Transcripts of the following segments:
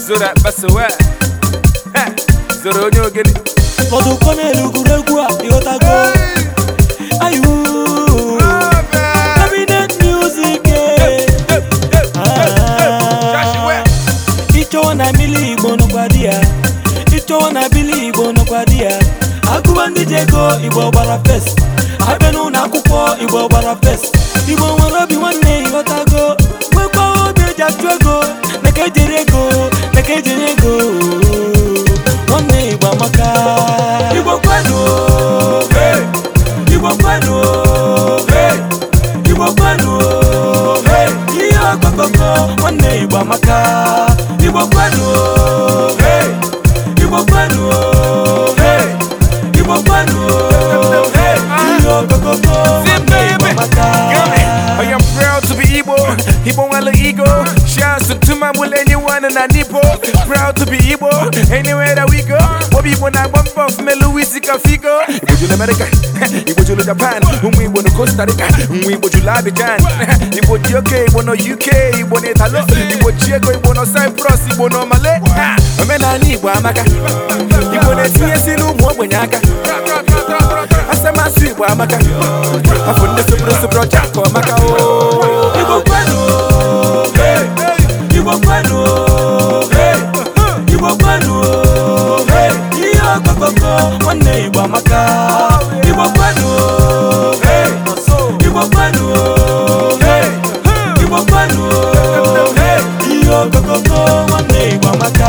Zora basawa Zoro onye ogene Modu konelu guregwa yotago Ayu Cabinet music Icho na mili igbo no kwadia Icho na bili igbo no kwadia Akubandi jego igbo bara fest Abenu na akwụkwọ igbo bara fest Igbo nwere obi nwanne yotago Mwekwa obi jatu ego Neke jere ego Neke jere ego Nwanne igbo amaka Igbo kwenu hey Igbo kwenu hey Igbo kwenu hey Iyo kokoko Nwanne igbo amaka Igbo kwenu hey Igbo kwenu hey Igbo kwenu hey Iyo kokoko Nwanne igbo amaka I am proud to be Igbo, Igbo wala ego. Shouts to my mule anyone and a nippo. Proud to be Igbo, anywhere that we go. Bobby when I bump off me Louis Figo. Igbo to America, Igbo to Japan, we go to Costa Rica, we go to Abidjan. Igbo to UK, Igbo no UK, Igbo no Italo, Igbo Chiego, Igbo no Cyprus, Igbo no Malay. Amena Igbo amaka, Igbo no TSC no more when yaka. Asema sweet Igbo amaka, afunde super chako amaka o. Igbo kwenu, hey, Igbo kwenu, hey, Igbo kwenu, hey, iyo kokoko, nwanne Igbo amaka. Igbo kwenu, hey, Igbo kwenu, hey, Igbo kwenu, hey, iyo kokoko, nwanne Igbo amaka.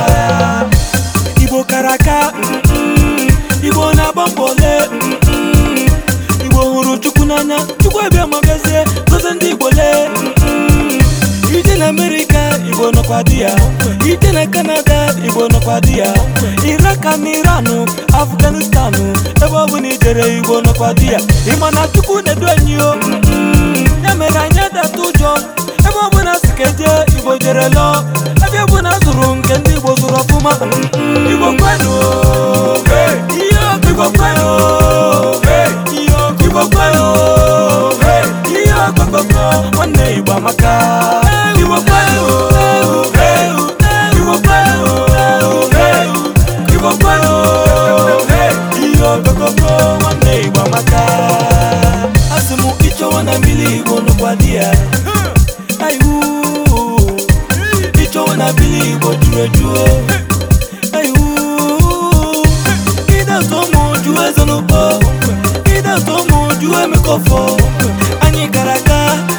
Igbo karaka, Igbo na bombole, Igbo huru chukwu n'anya, chukwu abịa mageze, goze ndị Igbo le. Ije na America, Igbo nọkwa di ya. Ije na Canada, Igbo nọkwa di ya. Iraq na Iran, Afghanistan, ebe ọ bụ na ijere Igbo nọkwa di ya. Ịma na chukwu na-edu anyị o. Ya mere anyị adata ụjọ, ebe ọ bụ na sikeje Igbo jere lọ. Ebe ọ bụ na zụrụ nke ndị Igbo zụrụ ọfụma. Igbo kwenu, hey, Igbo kwenu, hey, Igbo kwenu, hey, iyo kokoko, nwanne Igbo amaka. Igbo kwenu, hey, Igbo kwenu, hey, Igbo kwenu, hey, iyo kokoko, nwanne Igbo amaka. Asimu icho wana mili Igbo nukwa dia. Ayu, icho wana mili Igbo juwe juwe. Ayu, ida tomo juwe zonupo. Ida tomo juwe mikofo. Ani karaka